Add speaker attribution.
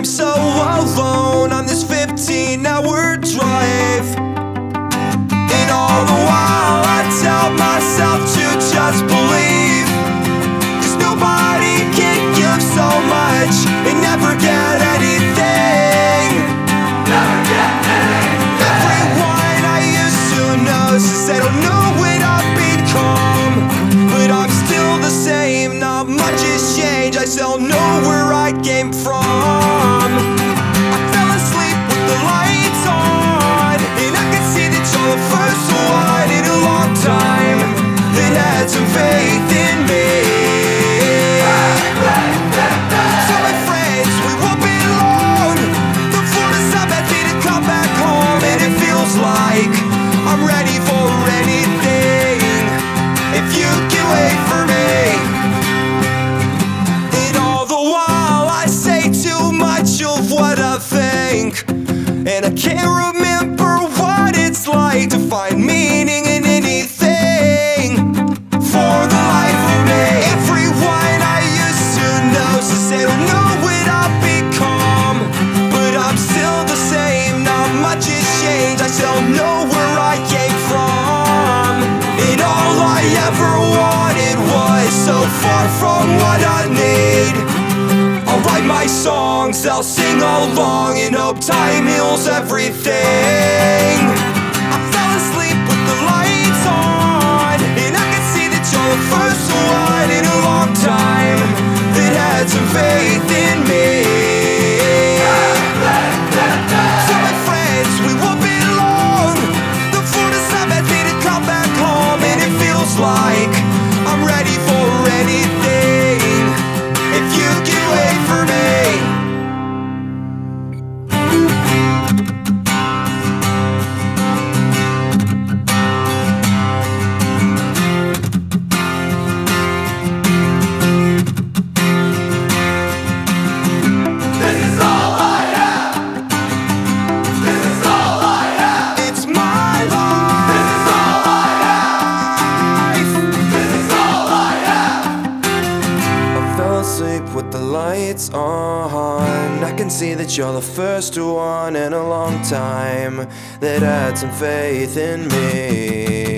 Speaker 1: so alone on this 15-hour drive. And all the while I tell myself to just believe, 'cause nobody can give so much and never get anything. Never get anything. Everyone I used to know says they don't know when I've become, but I'm still the same, not much has changed. I still know where I came from. I fell asleep with the lights on, and I can see that you're the first one in a long time that had some faith in me. So my friends, we won't be long before the sun lets me to come back home, and it feels like I'm ready for anything if you can wait for me. And all the while I say too much of what I think, and I can't remember what it's like to find meaning in anything for the life of me. Everyone I used to know says they don't know what I've become, but I'm still the same, not much has changed. I still know where I came from, and all I ever wanted was so far from what I need. I'll write my songs, I'll sing along, and hope time heals everything. I fell asleep with the lights on, and I can see that you're the first one in a long time that had some faith in me. So my friends, we won't be long before the sun lets me to come back home, and it feels like I'm ready for anything if you can wait for me. It's my life. I fell asleep with the lights on. I can see that you're the first one in a long time that had some faith in me.